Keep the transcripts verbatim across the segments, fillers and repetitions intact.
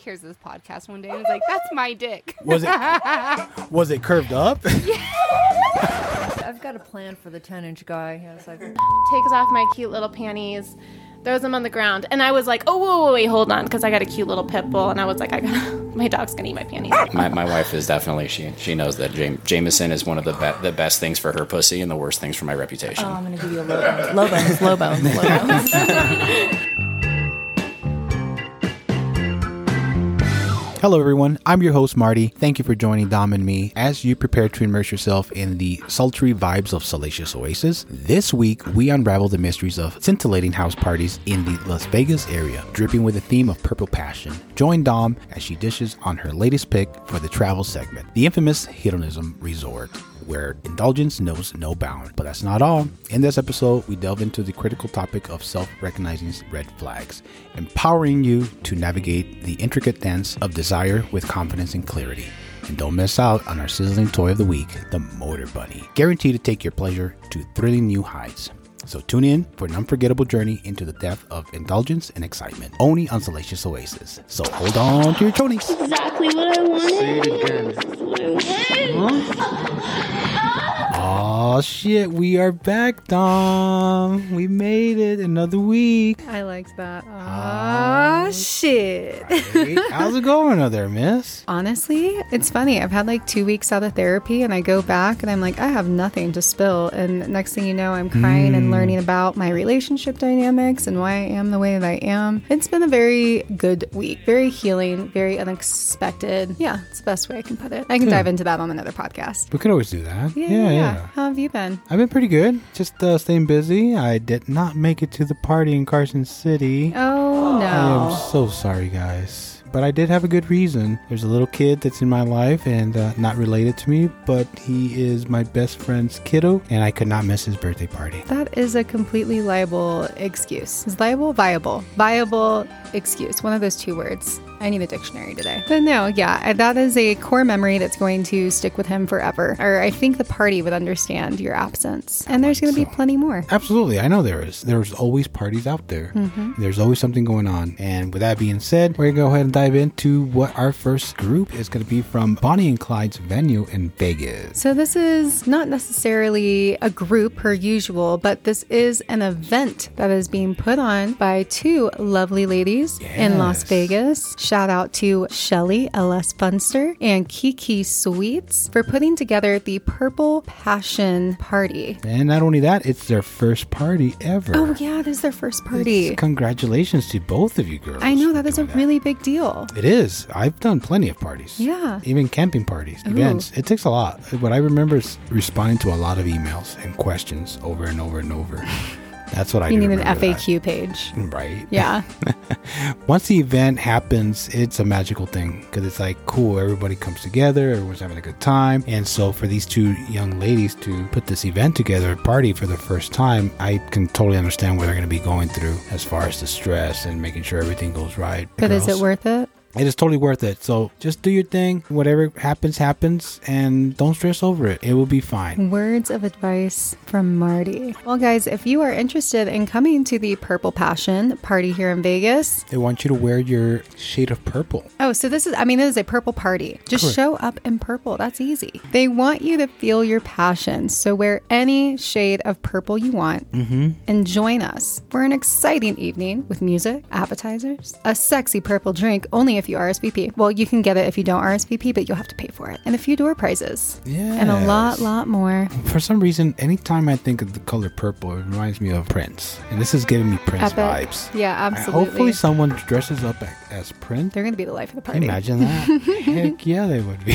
hears this podcast one day and is like, that's my dick. Was it was it curved up? I've got a plan for the ten-inch guy. Yes, I've... Takes off my cute little panties, throws them on the ground, and I was like, oh, whoa, whoa, wait, hold on, because I got a cute little pit bull, and I was like, I got my dog's gonna eat my panties. My my wife is definitely, she she knows that Jame, Jameson is one of the be- the best things for her pussy and the worst things for my reputation. Oh, I'm gonna give you a low bones, low bones, low bones, low bones. Hello, everyone. I'm your host, Marty. Thank you for joining Dom and me as you prepare to immerse yourself in the sultry vibes of Salacious Oasis. This week, we unravel the mysteries of scintillating house parties in the Las Vegas area, dripping with a theme of purple passion. Join Dom as she dishes on her latest pick for the travel segment, the infamous Hedonism Resort, where indulgence knows no bound. But that's not all. In this episode, we delve into the critical topic of self-recognizing red flags, empowering you to navigate the intricate dance of desire with confidence and clarity. And don't miss out on our sizzling toy of the week, the Motor Bunny, guaranteed to take your pleasure to thrilling new heights. So tune in for an unforgettable journey into the depth of indulgence and excitement, only on Salacious Oasis. So hold on to your chonies. Exactly what I wanted. Say it again. That's what I wanted. Oh shit, we are back, Dom. We made it another week. I liked that. Oh, shit. Right. How's it going out there, miss? Honestly, it's funny. I've had like two weeks out of therapy and I go back and I'm like, I have nothing to spill. And next thing you know, I'm crying mm. and learning about my relationship dynamics and why I am the way that I am. It's been a very good week. Very healing, very unexpected. Yeah, it's the best way I can put it. I can Good. dive into that on another podcast. We could always do that. Yeah, yeah. yeah. yeah. How have you been? I've been pretty good. Just uh, staying busy. I did not make it to the party in Carson City. Oh, no. I am so sorry, guys. But I did have a good reason. There's a little kid that's in my life and uh, not related to me, but he is my best friend's kiddo, and I could not miss his birthday party. That is a completely liable excuse. Is liable? Viable. Viable excuse. One of those two words. I need a dictionary today. But no, yeah, that is a core memory that's going to stick with him forever. Or I think the party would understand your absence. And there's going to So- be plenty more. Absolutely. I know there is. There's always parties out there. Mm-hmm. There's always something going on. And with that being said, we're going to go ahead and dive into what our first group is going to be from Bonnie and Clyde's venue in Vegas. So this is not necessarily a group per usual, but this is an event that is being put on by two lovely ladies in Las Yes. Vegas. Shout out to Shelly L S Funster and Kiki Sweets for putting together the Purple Passion Party. And not only that, it's their first party ever. Oh yeah, it is their first party. It's- congratulations to both of you girls. I know, that for is a doing really big deal. It is. I've done plenty of parties. Yeah. Even camping parties, Ooh. events. It takes a lot. What I remember is responding to a lot of emails and questions over and over and over. That's what I You do need an remember F A Q that. page. Right. Yeah. Once the event happens, it's a magical thing because it's like, cool, everybody comes together, everyone's having a good time. And so for these two young ladies to put this event together, a party for the first time, I can totally understand what they're going to be going through as far as the stress and making sure everything goes right. But is it Girls, worth it? It is totally worth it. So just do your thing. Whatever happens, happens. And don't stress over it. It will be fine. Words of advice from Marty. Well, guys, if you are interested in coming to the Purple Passion party here in Vegas. They want you to wear your shade of purple. Oh, so this is, I mean, this is a purple party. Just Correct. show up in purple. That's easy. They want you to feel your passion. So wear any shade of purple you want Mm-hmm. and join us for an exciting evening with music, appetizers, a sexy purple drink only if you R S V P. Well, you can get it if you don't R S V P, but you'll have to pay for it. And a few door prizes. Yeah. And a lot, lot more. For some reason, anytime I think of the color purple, it reminds me of Prince. And this is giving me Prince Epic. vibes. Yeah, I- absolutely. Hopefully someone dresses up a- as Prince. They're going to be the life of the Can you party. imagine that? Heck yeah, they would be.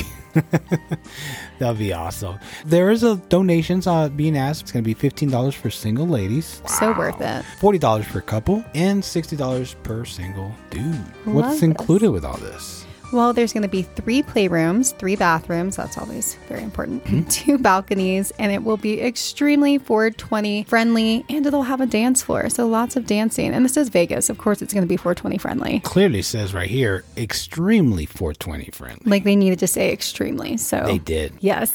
That'll be awesome. There is a donations uh, being asked. It's going to be fifteen dollars for single ladies, So worth it. forty dollars per couple, and sixty dollars per single dude. Love What's this. included with all this? Well, there's going to be three playrooms, three bathrooms. That's always very important. Mm-hmm. Two balconies, and it will be extremely four twenty friendly, and it'll have a dance floor. So lots of dancing. And this is Vegas. Of course, it's going to be four twenty friendly. Clearly says right here, extremely four twenty friendly. Like they needed to say extremely. So They did. Yes.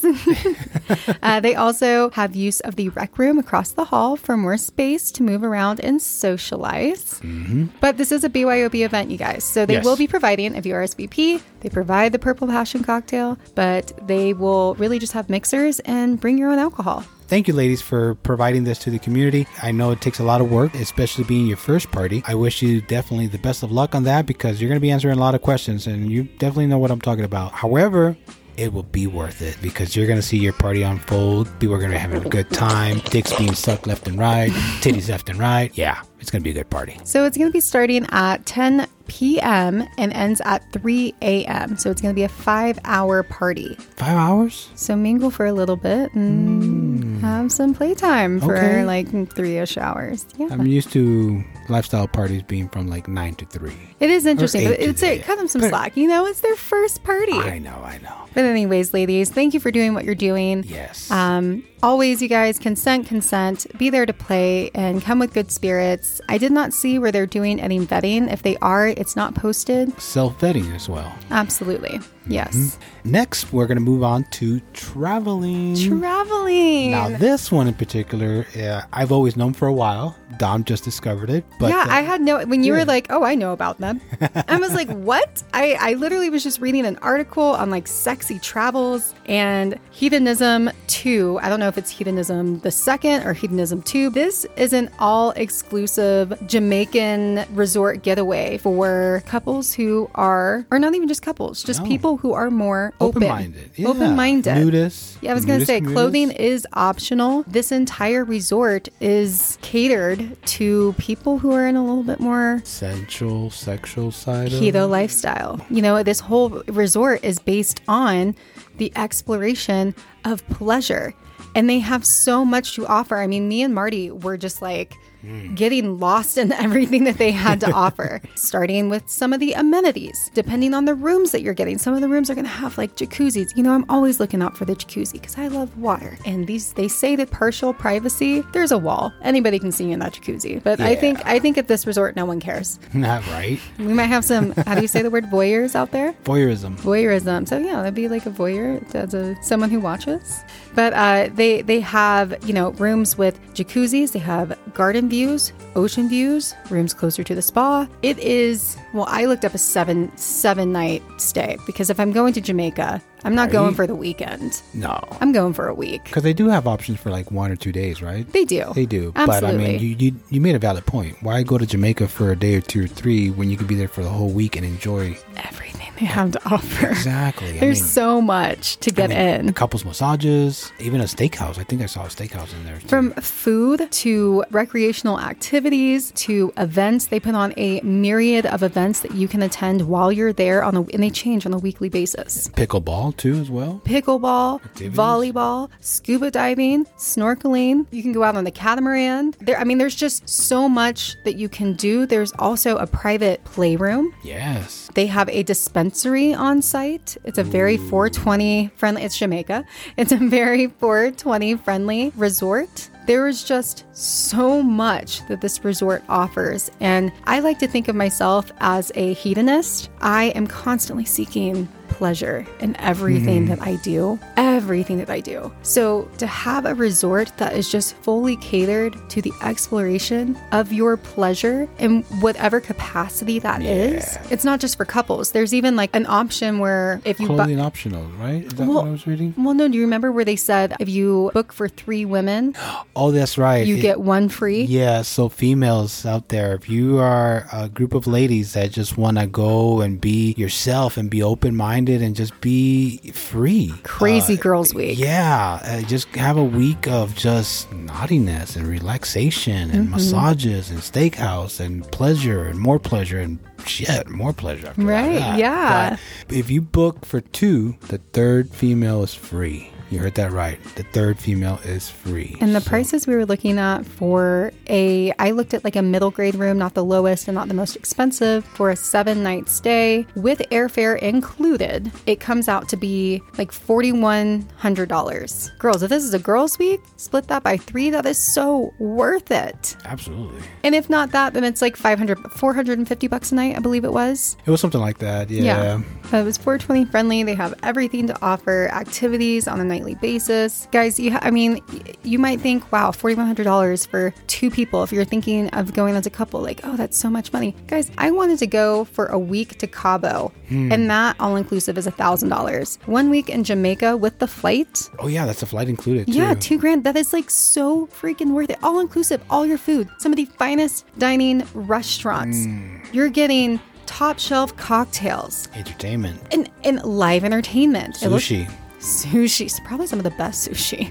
uh, they also have use of the rec room across the hall for more space to move around and socialize. Mm-hmm. But this is a B Y O B event, you guys. So they Yes. will be providing, if you R S V P, they provide the Purple Passion cocktail, but they will really just have mixers and bring your own alcohol. Thank you, ladies, for providing this to the community. I know it takes a lot of work, especially being your first party. I wish you definitely the best of luck on that because you're going to be answering a lot of questions and you definitely know what I'm talking about. However, it will be worth it because you're going to see your party unfold. People are going to be having a good time. Dicks being sucked left and right. Titties left and right. Yeah, it's going to be a good party. So it's going to be starting at ten p.m. and ends at three a.m. So it's going to be a five-hour party. Five hours? So mingle for a little bit and have some playtime for Okay. like three-ish hours. Yeah. I'm used to lifestyle parties being from like nine to three. It is interesting, eight but to it's a, eight. cut them some But- slack. You know, it's their first party. I know, I know. But anyways, ladies, thank you for doing what you're doing. Yes. Um, always, you guys, consent, consent. Be there to play and come with good spirits. I did not see where they're doing any vetting. If they are, it's not posted. Self-vetting as well. Absolutely. Yes. Next, we're going to move on to traveling. Traveling. Now, this one in particular, uh, I've always known for a while. Dom just discovered it. But yeah, uh, I had no, when you yeah. were like, oh, I know about them. I was like, what? I, I literally was just reading an article on like sexy travels and hedonism two. I don't know if it's hedonism the second or hedonism two. This is an all exclusive Jamaican resort getaway for couples who are, or not even just couples, just No. people who are more open. Open-minded. Yeah. Open-minded. Nudists. Yeah, I was going to Nudist say clothing communities. is optional. This entire resort is catered to people who are in a little bit more Sensual, sexual side of keto lifestyle. You know, this whole resort is based on the exploration of pleasure. And they have so much to offer. I mean, me and Marty were just like getting lost in everything that they had to offer, starting with some of the amenities, depending on the rooms that you're getting. Some of the rooms are going to have like jacuzzis. You know, I'm always looking out for the jacuzzi because I love water. And these, they say that partial privacy, there's a wall. Anybody can see you in that jacuzzi. But I think, I think at this resort, no one cares. Not right. We might have some, how do you say the word, voyeurs out there? Voyeurism. Voyeurism. So yeah, that'd be like a voyeur as a someone who watches. But uh, they they have, you know, rooms with jacuzzis. They have garden views, ocean views, rooms closer to the spa. It is, well, I looked up a seven seven night stay because if I'm going to Jamaica, I'm not Right. going for the weekend. No. I'm going for a week. Because they do have options for like one or two days, right? They do. They do. Absolutely. But I mean, you, you you made a valid point. Why go to Jamaica for a day or two or three when you could be there for the whole week and enjoy? Everything they have to offer. Exactly. I There's mean, so much to get I mean, in. couples massages, even a steakhouse. I think I saw a steakhouse in there. Too. From food to recreational activities to events, they put on a myriad of events that you can attend while you're there on a, and they change on a weekly basis. Pickleball too, as well. Pickleball, Activities. volleyball, scuba diving, snorkeling. You can go out on the catamaran. There, I mean, there's just so much that you can do. There's also a private playroom. Yes. They have a dispensary on site. It's a very four twenty friendly. It's Jamaica. It's a very four twenty friendly resort. There is just so much that this resort offers. And I like to think of myself as a hedonist. I am constantly seeking pleasure in everything that I do, everything that I do. So to have a resort that is just fully catered to the exploration of your pleasure in whatever capacity that is, it's not just for couples. There's even like an option where if you bu- Clothing optional, right? Is that Well- what I was reading? well, no, do you remember where they said if you book for three women, Oh, that's right. you It- get one free? Yeah, so females out there, if you are a group of ladies that just want to go and be yourself and be open-minded and just be free. Crazy uh, Girls Week. Yeah, uh, just have a week of just naughtiness and relaxation and Mm-hmm. massages and steakhouse and pleasure and more pleasure and shit, more pleasure. after Right, that. yeah. But if you book for two, the third female is free. You heard that right. The third female is free. And the So- prices we were looking at for a, I looked at like a middle grade room, not the lowest and not the most expensive, for a seven night stay with airfare included. It comes out to be like forty-one hundred dollars. Girls, if this is a girls' week, split that by three. That is so worth it. Absolutely. And if not that, then it's like five hundred, four hundred fifty bucks a night, I believe it was. It was something like that. Yeah. Yeah. Uh, it was four twenty friendly. They have everything to offer, activities on a nightly basis. Guys, you ha- I mean, y- you might think, wow, forty-one hundred dollars for two people. If you're thinking of going as a couple, like, oh, that's so much money. Guys, I wanted to go for a week to Cabo, and that all-inclusive is one thousand dollars. One week in Jamaica with the flight. Oh, yeah. That's a flight included, too. Yeah, two grand. That is like so freaking worth it. All-inclusive, all your food. Some of the finest dining restaurants. You're getting top shelf cocktails Entertainment. and, and live entertainment. It looks- Sushi. Sushi. So probably some of the best sushi.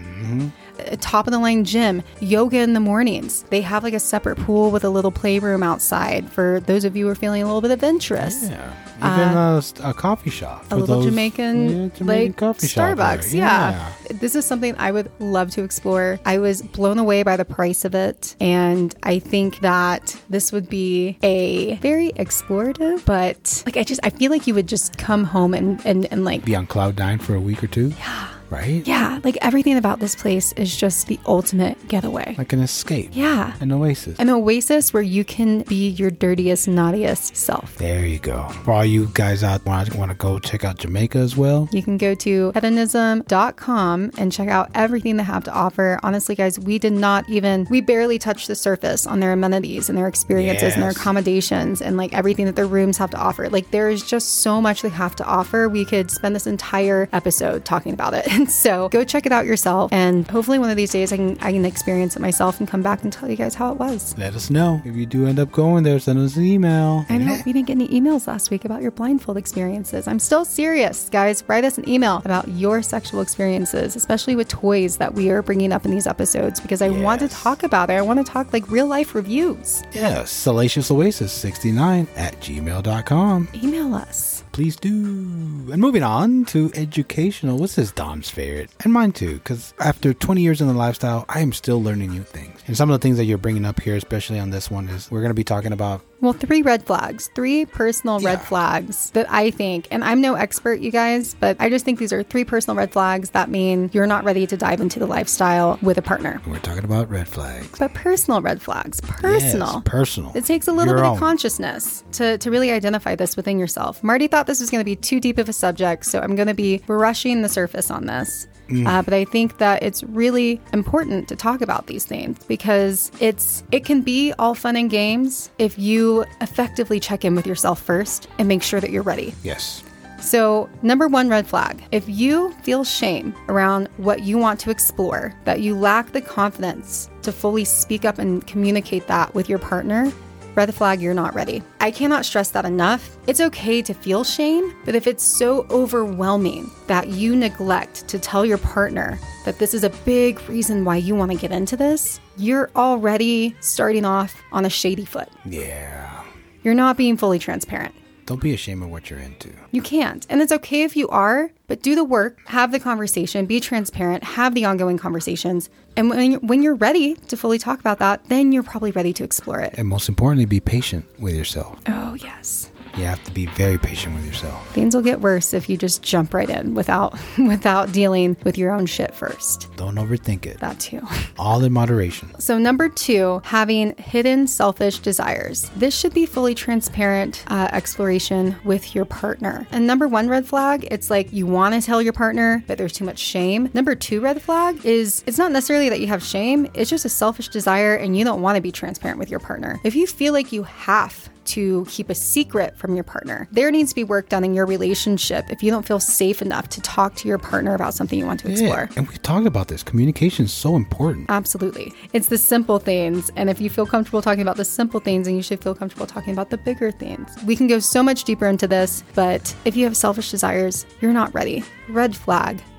A top of the line gym, yoga in the mornings. They have like a separate pool with a little playroom outside for those of you who are feeling a little bit adventurous. Yeah. Even a, a coffee shop. A for little those- Jamaican, yeah, Jamaican like coffee shop Starbucks. there. Yeah. This is something I would love to explore. I was blown away by the price of it. And I think that this would be a very explorative, but like, I just, I feel like you would just come home and, and, and like, Be on cloud nine for a week or two. Yeah. Right? yeah, like everything about this place is just the ultimate getaway. Like an escape. Yeah. An oasis. An oasis where you can be your dirtiest, naughtiest self. There you go. For all you guys out there want, want to go check out Jamaica as well. You can go to hedonism dot com and check out everything they have to offer. Honestly, guys, we did not even, we barely touched the surface on their amenities and their experiences and their Yes. accommodations and like everything that their rooms have to offer. Like there is just so much they have to offer. We could spend this entire episode talking about it. And so go check it out yourself. And hopefully one of these days I can, I can experience it myself and come back and tell you guys how it was. Let us know. If you do end up going there, send us an email. I know we didn't get any emails last week about your blindfold experiences. I'm still serious, guys. Write us an email about your sexual experiences, especially with toys that we are bringing up in these episodes, because I want to Yes. talk about it. I want to talk like real life reviews. Yes, Salacious Oasis sixty-nine at gmail dot com. Email us. Please do. And moving on to educational. What's this Dom's favorite? And mine too, because after twenty years in the lifestyle, I am still learning new things. And some of the things that you're bringing up here, especially on this one, is we're going to be talking about. Well, three red flags, three personal red Yeah. flags that I think, and I'm no expert, you guys, but I just think these are three personal red flags that mean you're not ready to dive into the lifestyle with a partner. We're talking about red flags. But personal red flags, personal. Yes, personal. It takes a little Your bit own. of consciousness to, to really identify this within yourself. Marty thought this was going to be too deep of a subject, so I'm going to be brushing the surface on this. Uh, but I think that it's really important to talk about these things because it's it can be all fun and games if you effectively check in with yourself first and make sure that you're ready. Yes. So, number one red flag, if you feel shame around what you want to explore, that you lack the confidence to fully speak up and communicate that with your partner, red flag, you're not ready. I cannot stress that enough. It's okay to feel shame, but if it's so overwhelming that you neglect to tell your partner that this is a big reason why you want to get into this, you're already starting off on a shady foot. Yeah. You're not being fully transparent. Don't be ashamed of what you're into. You can't. And it's okay if you are, but do the work, have the conversation, be transparent, have the ongoing conversations. And when you're, when you're ready to fully talk about that, then you're probably ready to explore it. And most importantly, be patient with yourself. Oh, yes. You have to be very patient with yourself. Things will get worse if you just jump right in without without dealing with your own shit first. Don't overthink it. That too. All in moderation. So number two, having hidden selfish desires. This should be fully transparent uh, exploration with your partner. And number one red flag, it's like you want to tell your partner, but there's too much shame. Number two red flag is it's not necessarily that you have shame. It's just a selfish desire and you don't want to be transparent with your partner. If you feel like you have to keep a secret from your partner, there needs to be work done in your relationship if you don't feel safe enough to talk to your partner about something you want to explore. Yeah. And we talked about this. Communication is so important. Absolutely. It's the simple things. And if you feel comfortable talking about the simple things, then you should feel comfortable talking about the bigger things. We can go so much deeper into this, but if you have selfish desires, you're not ready. Red flag.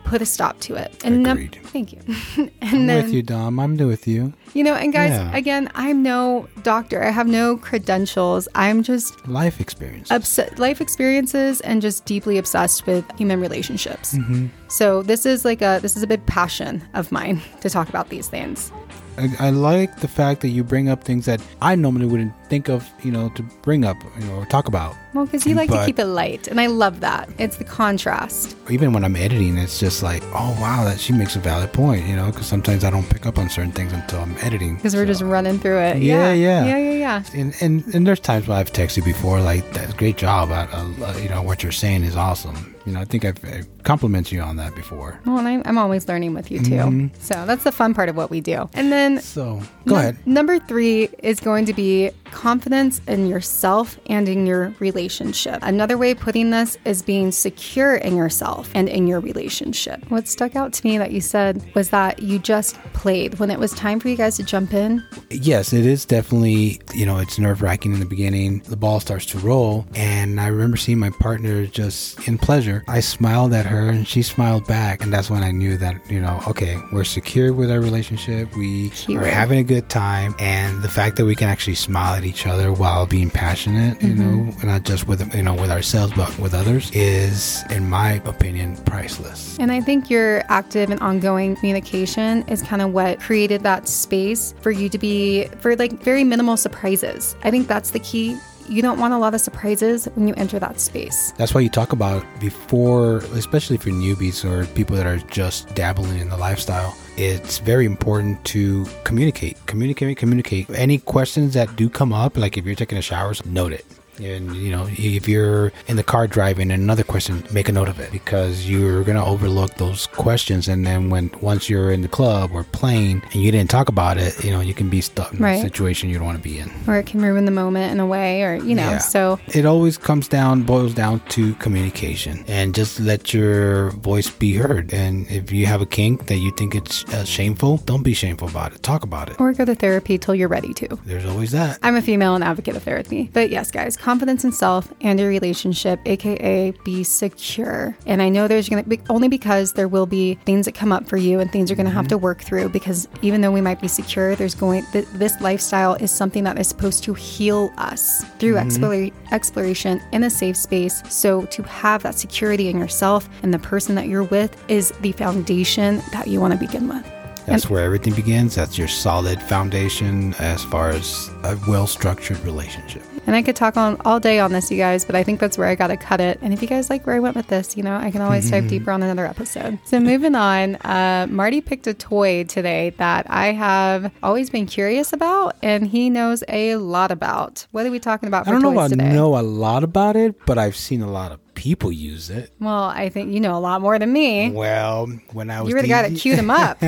put a stop to it. And num- Agreed. thank you. and I'm then, with you, Dom. I'm with you. You know, and guys, Yeah. again, I'm no doctor. I have no credentials. I'm just Life experience. obs- life experiences and just deeply obsessed with human relationships. Mm-hmm. So this is like a this is a big passion of mine to talk about these things. I, I like the fact that you bring up things that I normally wouldn't think of, you know, to bring up, you know, or talk about. Well, because you like But- to keep it light, and I love that. It's the contrast. Even when I'm editing, it's just like, oh wow, that she makes a valid point, you know, because sometimes I don't pick up on certain things until I'm editing. Because we're just running through it. Yeah, yeah. Yeah, yeah, yeah. And, and and there's times when I've texted before, like, that's a great job. I, uh, you know, what you're saying is awesome. You know, I think I've, I've complimented you on that before. Well, and I'm, I'm always learning with you too. Mm-hmm. So that's the fun part of what we do. And then So go num- ahead. Number three is going to be confidence in yourself and in your relationship. Another way of putting this is being secure in yourself and in your relationship. What stuck out to me that you said was that you just played. When it was time for you guys to jump in, Yes, it is definitely, you know, it's nerve wracking in the beginning. The ball starts to roll. And I remember seeing my partner just in pleasure. I smiled at her and she smiled back. And that's when I knew that, you know, okay, we're secure with our relationship. We Keyword. are having a good time. And the fact that we can actually smile at each other while being passionate, you know, not just with, you know, with ourselves, but with others is, in my opinion, priceless. and I think your active and ongoing communication is kind of what created that space for you to be, for like very minimal surprises. I think that's the key. You don't want a lot of surprises when you enter that space. That's why you talk about before, especially for newbies or people that are just dabbling in the lifestyle. It's very important to communicate, communicate, communicate. Any questions that do come up, like if you're taking a shower, note it. And, you know, if you're in the car driving and another question, make a note of it because you're going to overlook those questions. And then when once you're in the club or playing and you didn't talk about it, you know, you can be stuck in Right. a situation you don't want to be in. Or it can ruin the moment in a way, or, you know, Yeah. so It always comes down, boils down to communication and just let your voice be heard. And if you have a kink that you think it's uh, shameful, don't be shameful about it. Talk about it. or go to therapy till you're ready to. There's always that. I'm a female and advocate of therapy. But yes, guys, confidence in self and your relationship, aka be secure. And I know there's going to be, only because there will be things that come up for you and things you're going to have to work through, because even though we might be secure, there's going, th- this lifestyle is something that is supposed to heal us through explora- exploration in a safe space. So to have that security in yourself and the person that you're with is the foundation that you want to begin with. That's where everything begins. That's your solid foundation as far as a well-structured relationship. And I could talk on all day on this, you guys, but I think that's where I got to cut it. And if you guys like where I went with this, you know, I can always dive deeper on another episode. So moving on, uh, Marty picked a toy today that I have always been curious about, and he knows a lot about. What are we talking about for I don't know toys if I today? know a lot about it, but I've seen a lot of people use it. Well, I think you know a lot more than me. Well, when I was You were the guy that D J queued him up.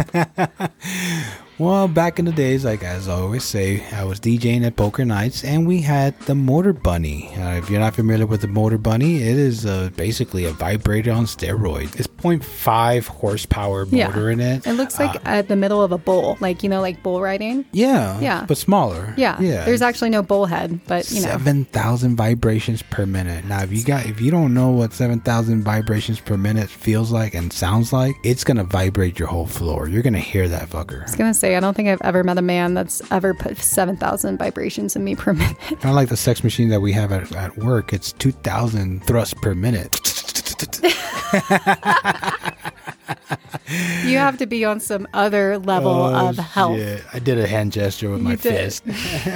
Well, back in the days, like as I always say, I was DJing at poker nights, and we had the Motor Bunny. Uh, if you're not familiar with the Motor Bunny, it is uh, basically a vibrator on steroids. It's point five horsepower motor Yeah. in it. It looks like at the middle of a bull, like, you know, like bull riding. Yeah, Yeah. but smaller. Yeah. yeah. There's actually no bull head, but, you know. seven thousand vibrations per minute. Now, if you got, if you don't know what seven thousand vibrations per minute feels like and sounds like, it's gonna vibrate your whole floor. You're gonna hear that fucker. I was gonna say, I don't think I've ever met a man that's ever put seven thousand vibrations in me per minute. Kind of like the sex machine that we have at, at work. It's two thousand thrusts per minute. You have to be on some other level Oh, of health. shit. I did a hand gesture with my You did. fist.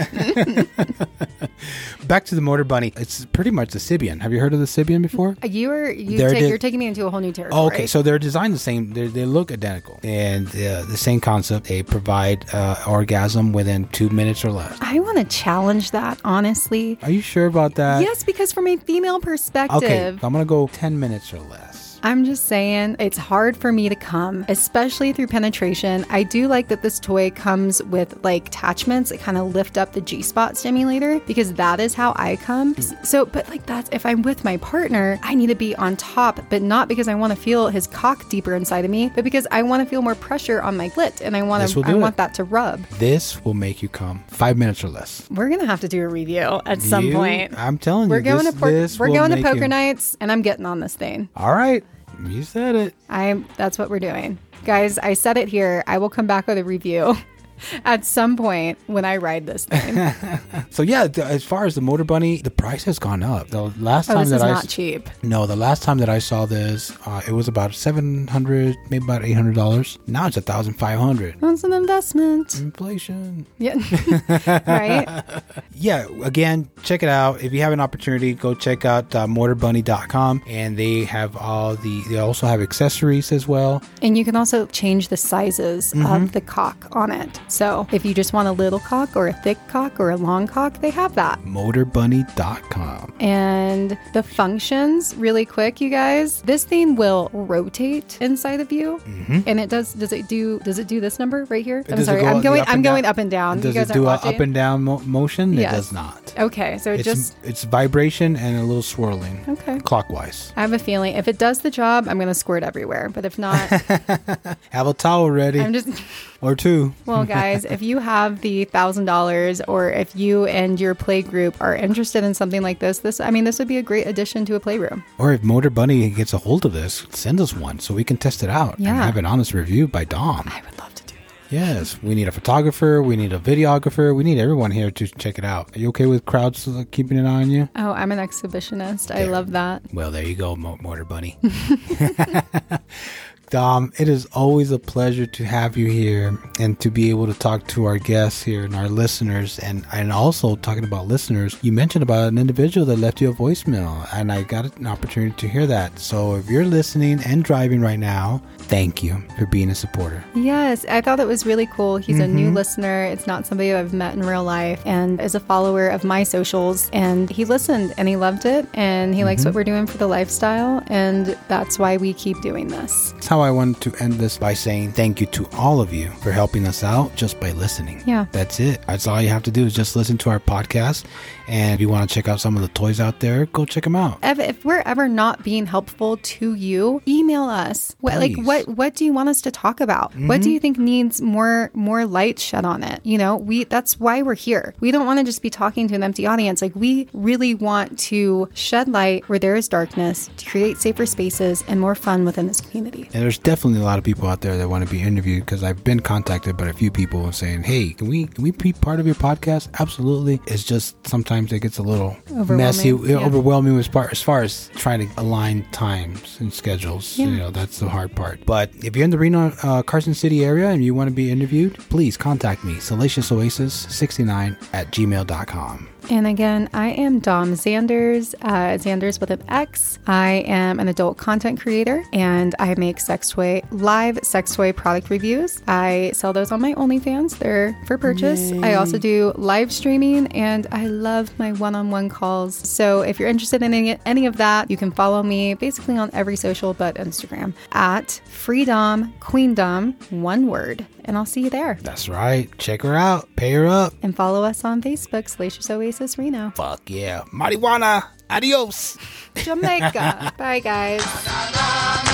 Back to the Motor Bunny. It's pretty much the Sybian. Have you heard of the Sybian before? You are you They're take, di- you're taking me into a whole new territory. Oh, okay, so they're designed the same. They're, they look identical, and uh, the same concept. They provide uh, orgasm within two minutes or less. I want to challenge that, honestly. Are you sure about that? Yes, because from a female perspective, Okay, I'm gonna go ten minutes or less. I'm just saying it's hard for me to come, especially through penetration. I do like that this toy comes with like attachments that kind of lift up the G-spot stimulator, because that is how I come. So, but like that's, if I'm with my partner, I need to be on top, but not because I want to feel his cock deeper inside of me, but because I want to feel more pressure on my clit, and I want This to, will do I it. want that to rub. This will make you come five minutes or less. We're gonna have to do a review at some You- point. I'm telling We're you, going this, to por- this we're will going to make poker you- nights, and I'm getting on this thing. All right. You said it. I that's what we're doing. Guys, I said it here. I will come back with a review at some point when I ride this thing. So yeah, th- as far as the Motor Bunny, the price has gone up. The last Oh, time this that is I not s- cheap. no, the last time that I saw this, uh, it was about seven hundred, maybe about eight hundred dollars. Now it's a thousand five hundred. That's an investment. Inflation. Yeah. Right? Yeah, again, check it out. If you have an opportunity, go check out uh, motor bunny dot com, and they have all the. They also have accessories as well. And you can also change the sizes Mm-hmm. of the cock on it. So if you just want a little cock or a thick cock or a long cock, they have that. motor bunny dot com. And the functions, really quick, you guys. This thing will rotate inside of you, and it does. Does it do? Does it do this number right here? I'm Mm-hmm. Does it sorry. go I'm the going. up I'm and going down? up and down. Does you guys it do aren't an watching? up and down mo- motion? Yes. It does not. Okay, so it It's just. it's vibration and a little swirling. Okay. Clockwise. I have a feeling if it does the job, I'm going to squirt everywhere. But if not, Have a towel ready. I'm just. or two. Well, guys, if you have the thousand dollars, or if you and your play group are interested in something like this, this I mean, this would be a great addition to a playroom. Or if Motor Bunny gets a hold of this, send us one so we can test it out and Yeah. have an honest review by Dom. I would love to do that. Yes, we need a photographer, we need a videographer, we need everyone here to check it out. Are you okay with crowds uh, keeping an eye on you? Oh, I'm an exhibitionist. I There. love that. Well, there you go, Mo- Motor Bunny. Dom, it is always a pleasure to have you here and to be able to talk to our guests here and our listeners. And, and also talking about listeners, you mentioned about an individual that left you a voicemail, and I got an opportunity to hear that. So if you're listening and driving right now, thank you for being a supporter. Yes, I thought it was really cool. He's a new listener. It's not somebody I've met in real life, and is a follower of my socials. And he listened and he loved it, and he likes what we're doing for the lifestyle. And that's why we keep doing this. That's how I wanted to end this, by saying thank you to all of you for helping us out just by listening. Yeah. That's it. That's all you have to do is just listen to our podcast. And if you want to check out some of the toys out there, go check them out. If, if we're ever not being helpful to you, email us. What, like Please. what what do you want us to talk about? What do you think needs more more light shed on it? You know, we that's why we're here. We don't want to just be talking to an empty audience. Like, we really want to shed light where there is darkness, to create safer spaces and more fun within this community. And there's definitely a lot of people out there that want to be interviewed, because I've been contacted by a few people saying, hey, can we can we be part of your podcast? Absolutely. It's just sometimes it gets a little Overwhelming, messy, yeah. overwhelming as far, as far as trying to align times and schedules. Yeah. You know, that's the hard part. But if you're in the Reno, uh, Carson City area and you want to be interviewed, please contact me, salacious oasis sixty-nine at gmail dot com. And again, I am Dom Zanders, uh, Zanders with an X. I am an adult content creator, and I make sex toy, live sex toy product reviews. I sell those on my OnlyFans. They're for purchase. I also do live streaming, and I love my one-on-one calls. So if you're interested in any, any of that, you can follow me basically on every social but Instagram at Freedom Queendom, one word. And I'll see you there. That's right. Check her out. Pay her up. And follow us on Facebook, Salacious Oasis Reno. Fuck yeah. Marijuana. Adios. Jamaica. Bye, guys.